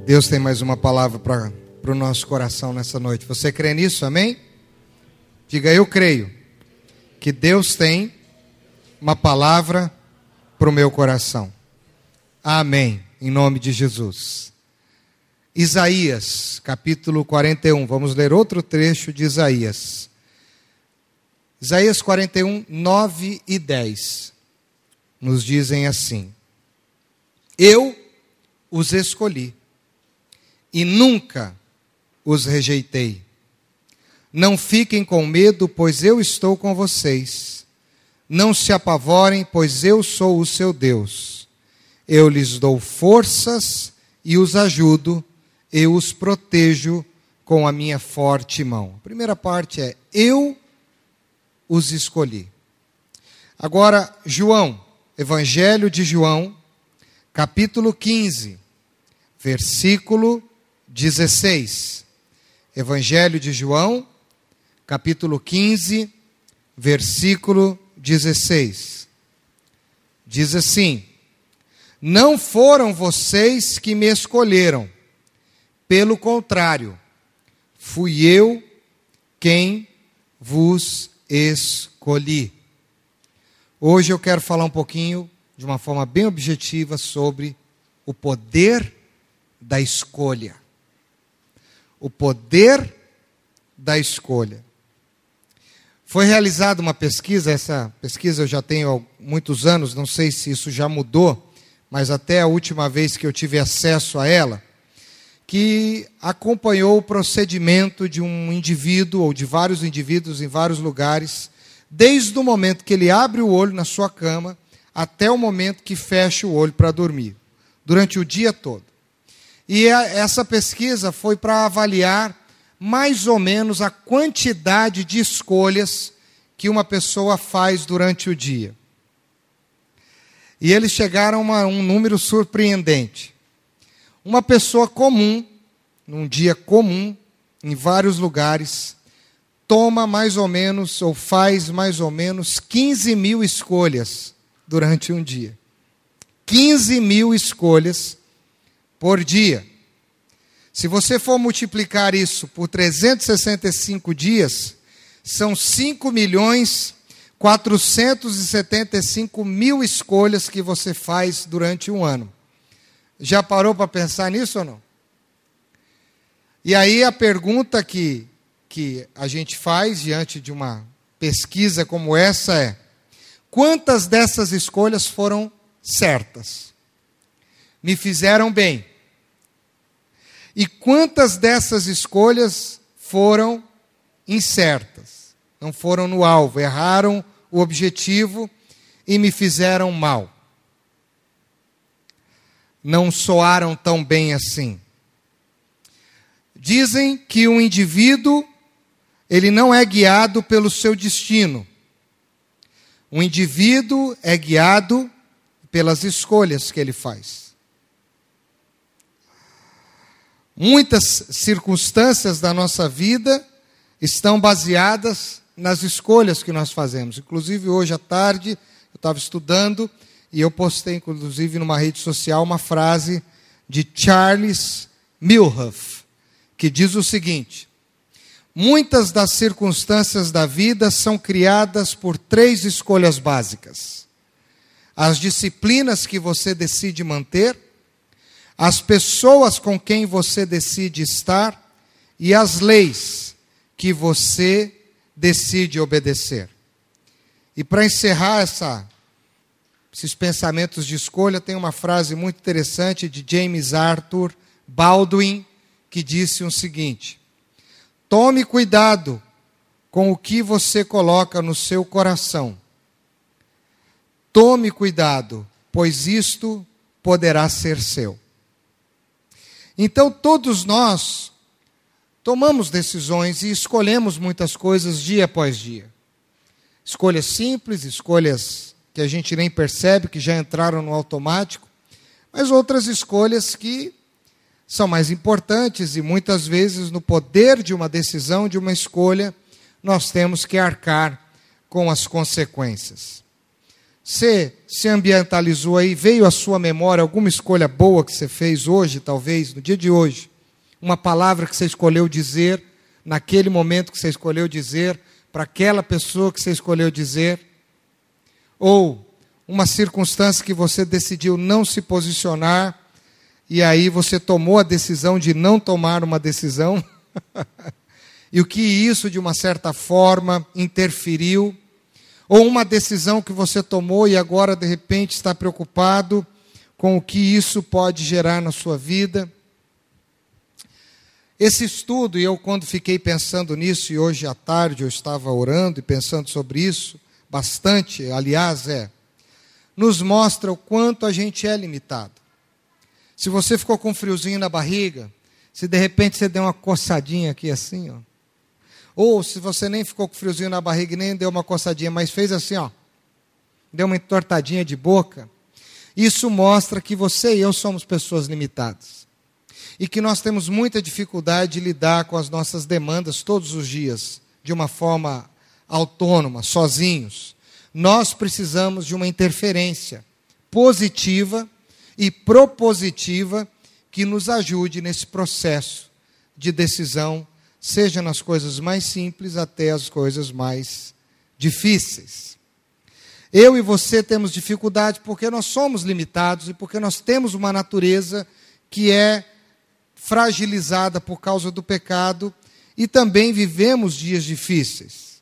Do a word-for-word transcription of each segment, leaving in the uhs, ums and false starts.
Deus tem mais uma palavra para o nosso coração nessa noite. Você crê nisso, amém? Diga, eu creio que Deus tem uma palavra para o meu coração. Amém, em nome de Jesus. Isaías, capítulo quarenta e um. Vamos ler outro trecho de Isaías. Isaías quarenta e um, nove e dez. Nos dizem assim: Eu os escolhi e nunca os rejeitei. Não fiquem com medo, pois eu estou com vocês. Não se apavorem, pois eu sou o seu Deus. Eu lhes dou forças e os ajudo, eu os protejo com a minha forte mão. A primeira parte é, eu os escolhi. Agora, João, Evangelho de João, capítulo quinze, versículo dezesseis. Evangelho de João, capítulo quinze, versículo dezesseis. Diz assim: Não foram vocês que me escolheram, pelo contrário, fui eu quem vos escolhi. Hoje eu quero falar um pouquinho, de uma forma bem objetiva, sobre o poder da escolha. O poder da escolha. Foi realizada uma pesquisa, essa pesquisa eu já tenho há muitos anos, não sei se isso já mudou, mas até a última vez que eu tive acesso a ela, que acompanhou o procedimento de um indivíduo, ou de vários indivíduos em vários lugares, desde o momento que ele abre o olho na sua cama, até o momento que fecha o olho para dormir, durante o dia todo. E essa pesquisa foi para avaliar mais ou menos a quantidade de escolhas que uma pessoa faz durante o dia. E eles chegaram a um número surpreendente. Uma pessoa comum, num dia comum, em vários lugares, toma mais ou menos, ou faz mais ou menos, quinze mil escolhas durante um dia. quinze mil escolhas por dia. Se você for multiplicar isso por trezentos e sessenta e cinco dias, são cinco milhões quatrocentos e setenta e cinco mil escolhas que você faz durante um ano. Já parou para pensar nisso ou não? E aí a pergunta que, que a gente faz diante de uma pesquisa como essa é: quantas dessas escolhas foram certas? Me fizeram bem? E quantas dessas escolhas foram incertas? Não foram no alvo, erraram o objetivo e me fizeram mal. Não soaram tão bem assim. Dizem que um indivíduo, ele não é guiado pelo seu destino. O indivíduo é guiado pelas escolhas que ele faz. Muitas circunstâncias da nossa vida estão baseadas nas escolhas que nós fazemos. Inclusive, hoje à tarde, eu estava estudando e eu postei, inclusive, numa rede social, uma frase de Charles Milhoff, que diz o seguinte: muitas das circunstâncias da vida são criadas por três escolhas básicas. As disciplinas que você decide manter, as pessoas com quem você decide estar e as leis que você decide obedecer. E para encerrar essa, esses pensamentos de escolha, tem uma frase muito interessante de James Arthur Baldwin, que disse o seguinte: tome cuidado com o que você coloca no seu coração. Tome cuidado, pois isto poderá ser seu. Então, todos nós tomamos decisões e escolhemos muitas coisas dia após dia. Escolhas simples, escolhas que a gente nem percebe, que já entraram no automático, mas outras escolhas que são mais importantes e muitas vezes no poder de uma decisão, de uma escolha, nós temos que arcar com as consequências. Você se ambientalizou aí, veio à sua memória alguma escolha boa que você fez hoje, talvez, no dia de hoje? Uma palavra que você escolheu dizer, naquele momento que você escolheu dizer, para aquela pessoa que você escolheu dizer? Ou uma circunstância que você decidiu não se posicionar, e aí você tomou a decisão de não tomar uma decisão? E o que isso, de uma certa forma, interferiu? Ou uma decisão que você tomou e agora, de repente, está preocupado com o que isso pode gerar na sua vida? Esse estudo, e eu quando fiquei pensando nisso, e hoje à tarde eu estava orando e pensando sobre isso, bastante, aliás, é, nos mostra o quanto a gente é limitado. Se você ficou com um friozinho na barriga, se de repente você deu uma coçadinha aqui assim, ó, ou se você nem ficou com friozinho na barriga e nem deu uma coçadinha, mas fez assim, ó, deu uma entortadinha de boca, isso mostra que você e eu somos pessoas limitadas. E que nós temos muita dificuldade de lidar com as nossas demandas todos os dias, de uma forma autônoma, sozinhos. Nós precisamos de uma interferência positiva e propositiva que nos ajude nesse processo de decisão, seja nas coisas mais simples até as coisas mais difíceis. Eu e você temos dificuldade porque nós somos limitados e porque nós temos uma natureza que é fragilizada por causa do pecado e também vivemos dias difíceis.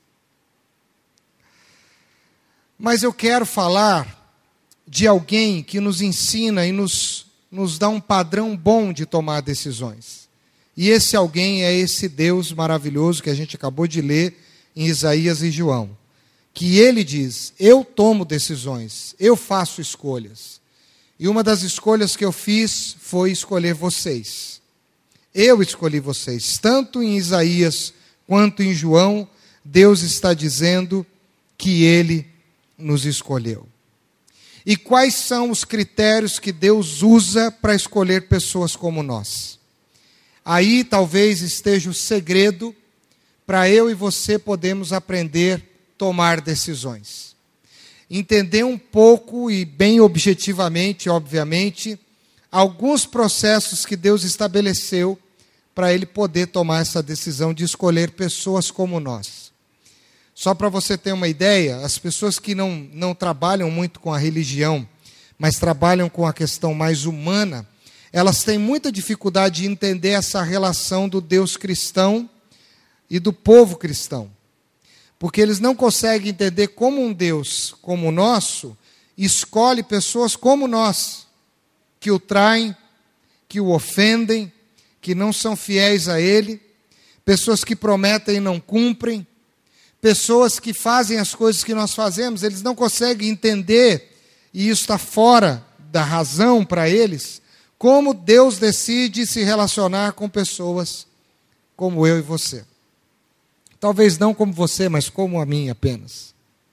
Mas eu quero falar de alguém que nos ensina e nos, nos dá um padrão bom de tomar decisões. E esse alguém é esse Deus maravilhoso que a gente acabou de ler em Isaías e João. Que ele diz, eu tomo decisões, eu faço escolhas. E uma das escolhas que eu fiz foi escolher vocês. Eu escolhi vocês. Tanto em Isaías quanto em João, Deus está dizendo que ele nos escolheu. E quais são os critérios que Deus usa para escolher pessoas como nós? Aí talvez esteja o segredo para eu e você podermos aprender a tomar decisões. Entender um pouco e bem objetivamente, obviamente, alguns processos que Deus estabeleceu para Ele poder tomar essa decisão de escolher pessoas como nós. Só para você ter uma ideia, as pessoas que não, não trabalham muito com a religião, mas trabalham com a questão mais humana, elas têm muita dificuldade de entender essa relação do Deus cristão e do povo cristão. Porque eles não conseguem entender como um Deus como o nosso escolhe pessoas como nós, que o traem, que o ofendem, que não são fiéis a Ele, pessoas que prometem e não cumprem, pessoas que fazem as coisas que nós fazemos, eles não conseguem entender, e isso está fora da razão para eles, como Deus decide se relacionar com pessoas como eu e você. Talvez não como você, mas como a mim apenas.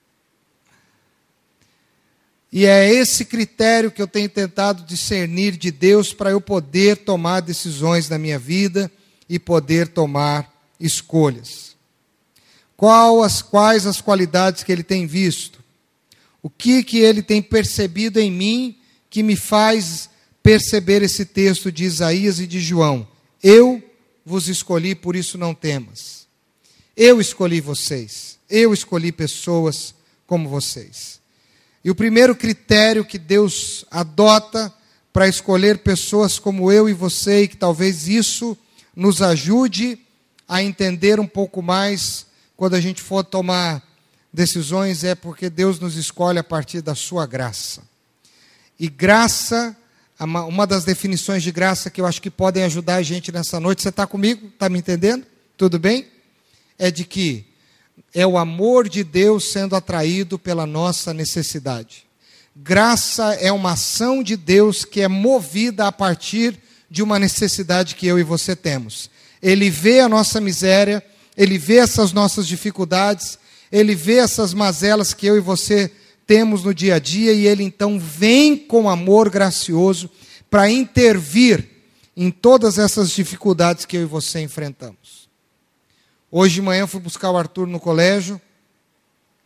E é esse critério que eu tenho tentado discernir de Deus para eu poder tomar decisões na minha vida e poder tomar escolhas. Qual as, quais as qualidades que Ele tem visto? O que, que Ele tem percebido em mim que me faz perceber esse texto de Isaías e de João? Eu vos escolhi, por isso não temas. Eu escolhi vocês. Eu escolhi pessoas como vocês. E o primeiro critério que Deus adota para escolher pessoas como eu e você, e que talvez isso nos ajude a entender um pouco mais quando a gente for tomar decisões, é porque Deus nos escolhe a partir da sua graça. E graça, uma das definições de graça que eu acho que podem ajudar a gente nessa noite, você está comigo? Está me entendendo? Tudo bem? É de que é o amor de Deus sendo atraído pela nossa necessidade. Graça é uma ação de Deus que é movida a partir de uma necessidade que eu e você temos. Ele vê a nossa miséria, Ele vê essas nossas dificuldades, Ele vê essas mazelas que eu e você temos no dia a dia, e Ele então vem com amor gracioso para intervir em todas essas dificuldades que eu e você enfrentamos. Hoje de manhã eu fui buscar o Arthur no colégio.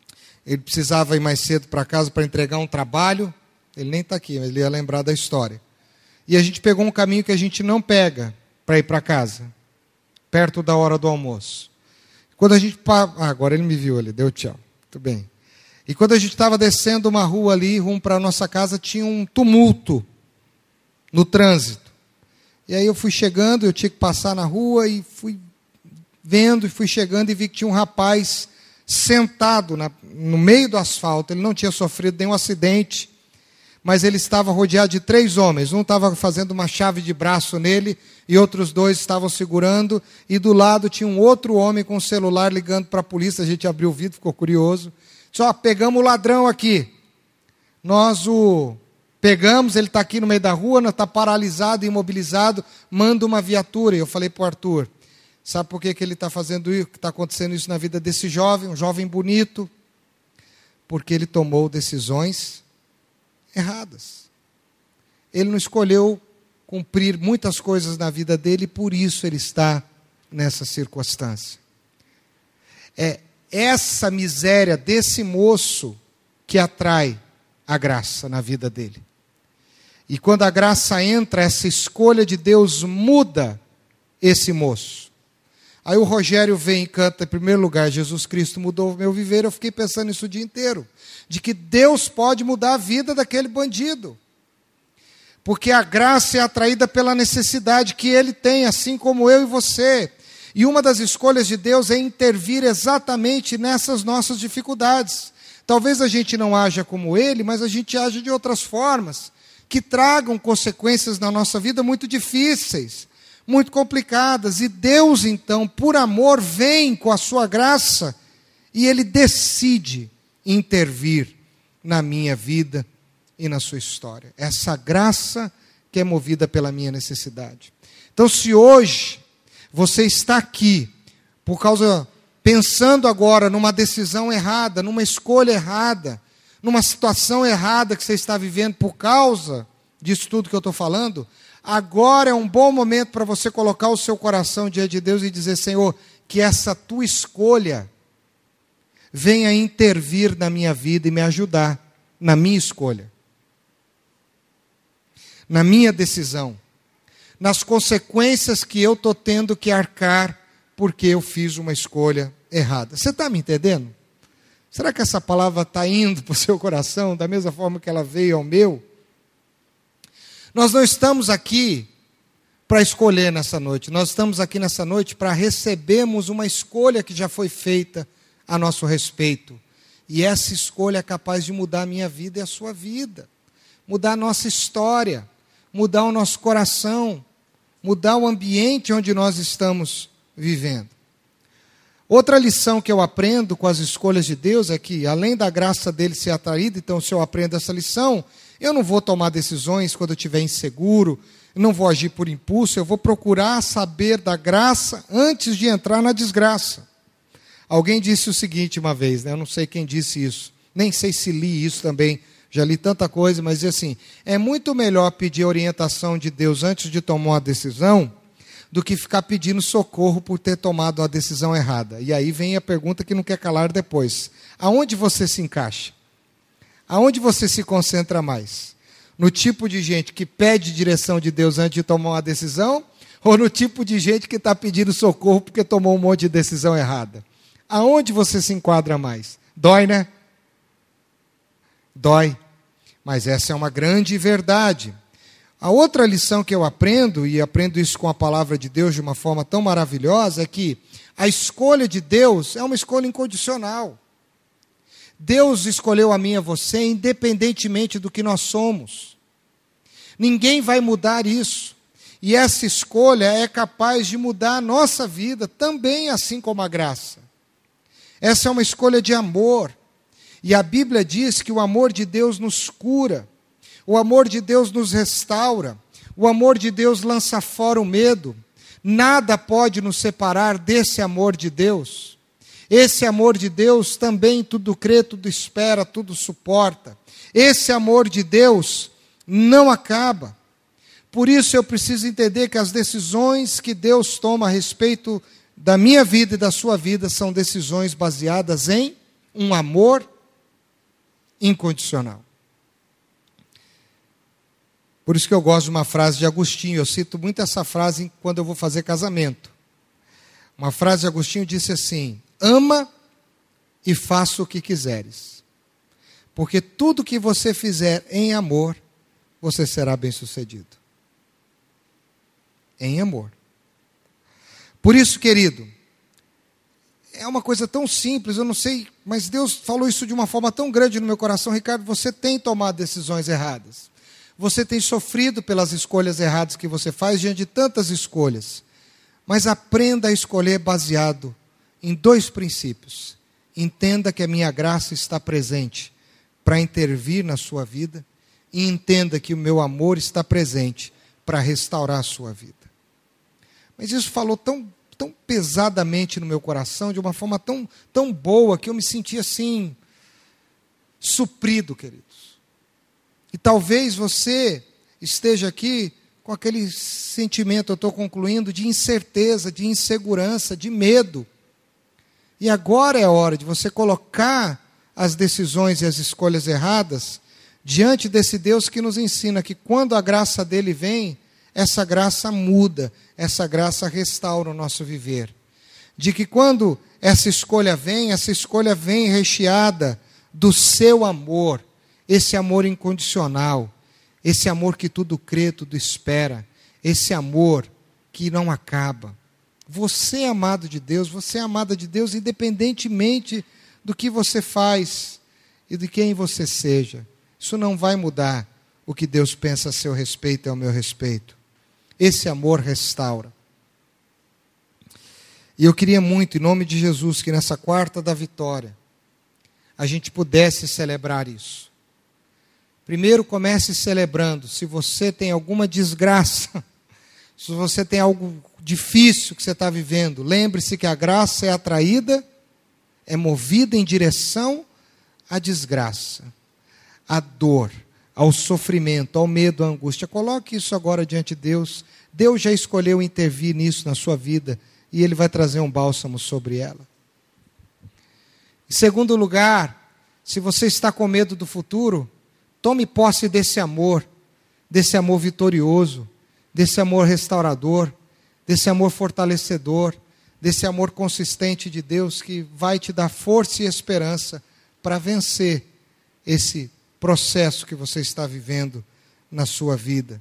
ele precisava ir mais cedo para casa para entregar um trabalho. Ele nem está aqui, mas ele ia lembrar da história. E a gente pegou um caminho que a gente não pega para ir para casa, perto da hora do almoço. Quando a gente... Ah, agora ele me viu ali, deu tchau. Muito bem. E quando a gente estava descendo uma rua ali, rumo para a nossa casa, tinha um tumulto no trânsito. E aí eu fui chegando, eu tinha que passar na rua, e fui vendo, e fui chegando, e vi que tinha um rapaz sentado na, no meio do asfalto. Ele não tinha sofrido nenhum acidente, mas ele estava rodeado de três homens. Um estava fazendo uma chave de braço nele, e outros dois estavam segurando, e do lado tinha um outro homem com o celular ligando para a polícia. A gente abriu o vidro, ficou curioso. Só pegamos o ladrão aqui. Nós o pegamos, ele está aqui no meio da rua, está paralisado, imobilizado, manda uma viatura. E eu falei para o Arthur, sabe por que, que ele está fazendo isso, que está acontecendo isso na vida desse jovem, um jovem bonito? Porque ele tomou decisões erradas. Ele não escolheu cumprir muitas coisas na vida dele, e por isso ele está nessa circunstância. É essa miséria desse moço que atrai a graça na vida dele. E quando a graça entra, essa escolha de Deus muda esse moço. Aí o Rogério vem e canta, em primeiro lugar, Jesus Cristo mudou o meu viver. Eu fiquei pensando nisso o dia inteiro, de que Deus pode mudar a vida daquele bandido. Porque a graça é atraída pela necessidade que ele tem, assim como eu e você. E uma das escolhas de Deus é intervir exatamente nessas nossas dificuldades. Talvez a gente não haja como ele, mas a gente age de outras formas, que tragam consequências na nossa vida muito difíceis, muito complicadas. E Deus, então, por amor, vem com a sua graça, e Ele decide intervir na minha vida e na sua história. Essa graça que é movida pela minha necessidade. Então, se hoje você está aqui, por causa, pensando agora numa decisão errada, numa escolha errada, numa situação errada que você está vivendo por causa disso tudo que eu estou falando, agora é um bom momento para você colocar o seu coração diante de Deus e dizer, Senhor, que essa tua escolha venha intervir na minha vida e me ajudar na minha escolha, na minha decisão, nas consequências que eu estou tendo que arcar porque eu fiz uma escolha errada. Você está me entendendo? Será que essa palavra está indo para o seu coração da mesma forma que ela veio ao meu? Nós não estamos aqui para escolher nessa noite. Nós estamos aqui nessa noite para recebermos uma escolha que já foi feita a nosso respeito. E essa escolha é capaz de mudar a minha vida e a sua vida. Mudar a nossa história. Mudar o nosso coração. Mudar o ambiente onde nós estamos vivendo. Outra lição que eu aprendo com as escolhas de Deus é que, além da graça dele ser atraída, então se eu aprendo essa lição, eu não vou tomar decisões quando eu estiver inseguro, eu não vou agir por impulso, eu vou procurar saber da graça antes de entrar na desgraça. Alguém disse o seguinte uma vez, né? Eu não sei quem disse isso, nem sei se li isso também, já li tanta coisa, mas diz assim, é muito melhor pedir orientação de Deus antes de tomar uma decisão, do que ficar pedindo socorro por ter tomado uma decisão errada. E aí vem a pergunta que não quer calar depois. Aonde você se encaixa? Aonde você se concentra mais? No tipo de gente que pede direção de Deus antes de tomar uma decisão? Ou no tipo de gente que está pedindo socorro porque tomou um monte de decisão errada? Aonde você se enquadra mais? Dói, né? Dói. Mas essa é uma grande verdade. A outra lição que eu aprendo, e aprendo isso com a palavra de Deus de uma forma tão maravilhosa, é que a escolha de Deus é uma escolha incondicional. Deus escolheu a mim e a você independentemente do que nós somos. Ninguém vai mudar isso. E essa escolha é capaz de mudar a nossa vida, também assim como a graça. Essa é uma escolha de amor. E a Bíblia diz que o amor de Deus nos cura. O amor de Deus nos restaura. O amor de Deus lança fora o medo. Nada pode nos separar desse amor de Deus. Esse amor de Deus também tudo crê, tudo espera, tudo suporta. Esse amor de Deus não acaba. Por isso eu preciso entender que as decisões que Deus toma a respeito da minha vida e da sua vida são decisões baseadas em um amor incondicional. Por isso que eu gosto de uma frase de Agostinho. Eu cito muito essa frase quando eu vou fazer casamento. Uma frase de Agostinho disse assim: ama e faça o que quiseres, porque tudo que você fizer em amor, você será bem-sucedido. Em amor. Por isso, querido, é uma coisa tão simples, eu não sei, mas Deus falou isso de uma forma tão grande no meu coração. Ricardo, você tem tomado decisões erradas. Você tem sofrido pelas escolhas erradas que você faz diante de tantas escolhas. Mas aprenda a escolher baseado em dois princípios. Entenda que a minha graça está presente para intervir na sua vida, e entenda que o meu amor está presente para restaurar a sua vida. Mas isso falou tão, tão pesadamente no meu coração, de uma forma tão, tão boa, que eu me senti assim, suprido, queridos. E talvez você esteja aqui com aquele sentimento, eu estou concluindo, de incerteza, de insegurança, de medo. E agora é a hora de você colocar as decisões e as escolhas erradas diante desse Deus que nos ensina que quando a graça dele vem, essa graça muda, essa graça restaura o nosso viver. De que quando essa escolha vem, essa escolha vem recheada do seu amor, esse amor incondicional, esse amor que tudo crê, tudo espera, esse amor que não acaba. Você é amado de Deus, você é amada de Deus independentemente do que você faz e de quem você seja. Isso não vai mudar o que Deus pensa a seu respeito e ao meu respeito. Esse amor restaura. E eu queria muito, em nome de Jesus, que nessa quarta da vitória, a gente pudesse celebrar isso. Primeiro, comece celebrando. Se você tem alguma desgraça, se você tem algo difícil que você está vivendo, lembre-se que a graça é atraída, é movida em direção à desgraça, à dor, ao sofrimento, ao medo, à angústia. Coloque isso agora diante de Deus. Deus já escolheu intervir nisso na sua vida e Ele vai trazer um bálsamo sobre ela. Em segundo lugar, se você está com medo do futuro, tome posse desse amor, desse amor vitorioso, desse amor restaurador, desse amor fortalecedor, desse amor consistente de Deus que vai te dar força e esperança para vencer esse processo que você está vivendo na sua vida.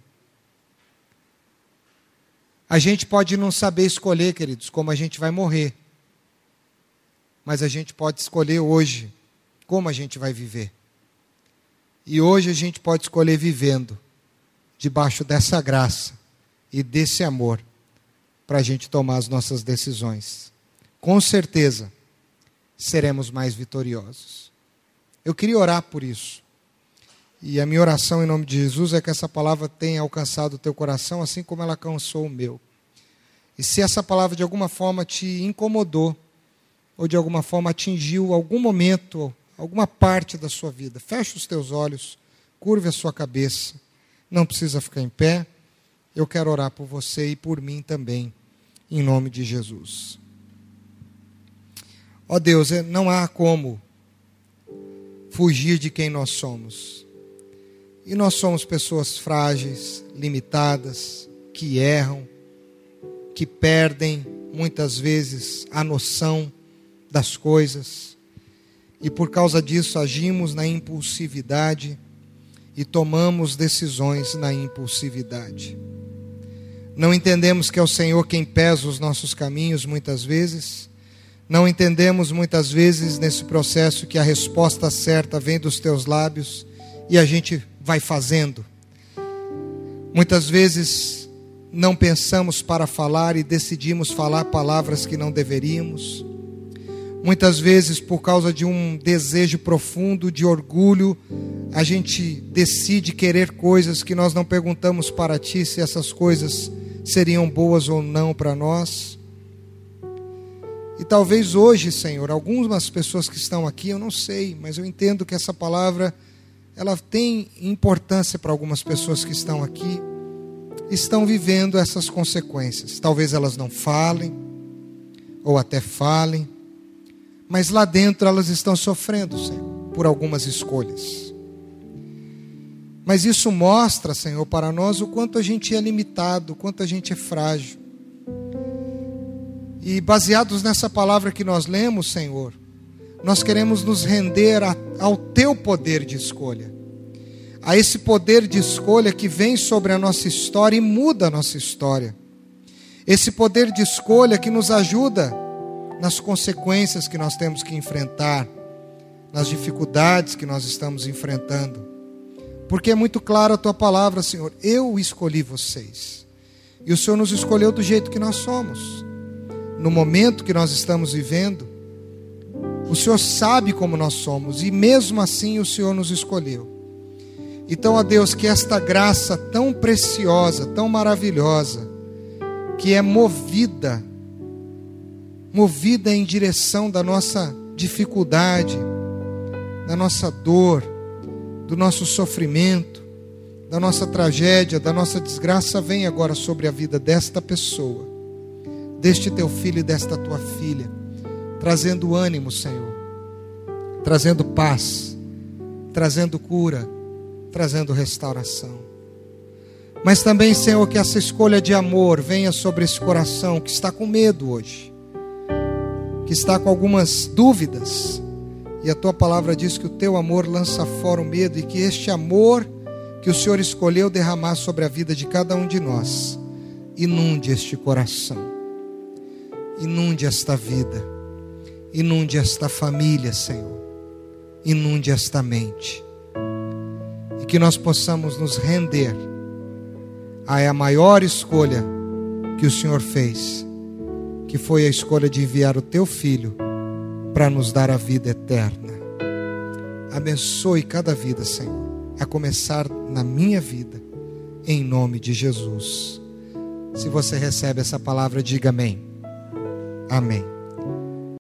A gente pode não saber escolher, queridos, como a gente vai morrer, mas a gente pode escolher hoje como a gente vai viver. E hoje a gente pode escolher vivendo debaixo dessa graça e desse amor para a gente tomar as nossas decisões. Com certeza, seremos mais vitoriosos. Eu queria orar por isso. E a minha oração em nome de Jesus é que essa palavra tenha alcançado o teu coração, assim como ela alcançou o meu. E se essa palavra de alguma forma te incomodou, ou de alguma forma atingiu algum momento, alguma parte da sua vida, feche os teus olhos, curve a sua cabeça, não precisa ficar em pé. Eu quero orar por você e por mim também, em nome de Jesus. Ó Deus, não há como fugir de quem nós somos. E nós somos pessoas frágeis, limitadas, que erram, que perdem muitas vezes a noção das coisas. E por causa disso agimos na impulsividade e tomamos decisões na impulsividade. Não entendemos que é o Senhor quem pesa os nossos caminhos muitas vezes. Não entendemos muitas vezes nesse processo que a resposta certa vem dos teus lábios e a gente vai fazendo. Muitas vezes não pensamos para falar e decidimos falar palavras que não deveríamos. Muitas vezes, por causa de um desejo profundo, de orgulho, a gente decide querer coisas que nós não perguntamos para ti se essas coisas seriam boas ou não para nós. E talvez hoje, Senhor, algumas pessoas que estão aqui, eu não sei, mas eu entendo que essa palavra, ela tem importância para algumas pessoas que estão aqui, estão vivendo essas consequências. Talvez elas não falem, ou até falem, mas lá dentro elas estão sofrendo, Senhor. por algumas escolhas. Mas isso mostra, Senhor, para nós o quanto a gente é limitado, o quanto a gente é frágil. E baseados nessa palavra que nós lemos, Senhor, nós queremos nos render a, ao Teu poder de escolha. A esse poder de escolha que vem sobre a nossa história e muda a nossa história. Esse poder de escolha que nos ajuda nas consequências que nós temos que enfrentar, nas dificuldades que nós estamos enfrentando. Porque é muito clara a Tua palavra, Senhor. Eu escolhi vocês. E o Senhor nos escolheu do jeito que nós somos. No momento que nós estamos vivendo, o Senhor sabe como nós somos. E mesmo assim o Senhor nos escolheu. Então, ó Deus, que esta graça tão preciosa, tão maravilhosa, que é movida, movida em direção da nossa dificuldade, da nossa dor, do nosso sofrimento, da nossa tragédia, da nossa desgraça, vem agora sobre a vida desta pessoa, deste teu filho e desta tua filha, trazendo ânimo, Senhor, trazendo paz, trazendo cura, trazendo restauração. Mas também, Senhor, que essa escolha de amor venha sobre esse coração que está com medo hoje, que está com algumas dúvidas. E a Tua palavra diz que o Teu amor lança fora o medo, e que este amor que o Senhor escolheu derramar sobre a vida de cada um de nós, inunde este coração, inunde esta vida, inunde esta família, Senhor, inunde esta mente, e que nós possamos nos render à maior escolha que o Senhor fez, que foi a escolha de enviar o Teu Filho para nos dar a vida eterna. Abençoe cada vida, Senhor, a começar na minha vida, em nome de Jesus. Se você recebe essa palavra, diga amém. Amém.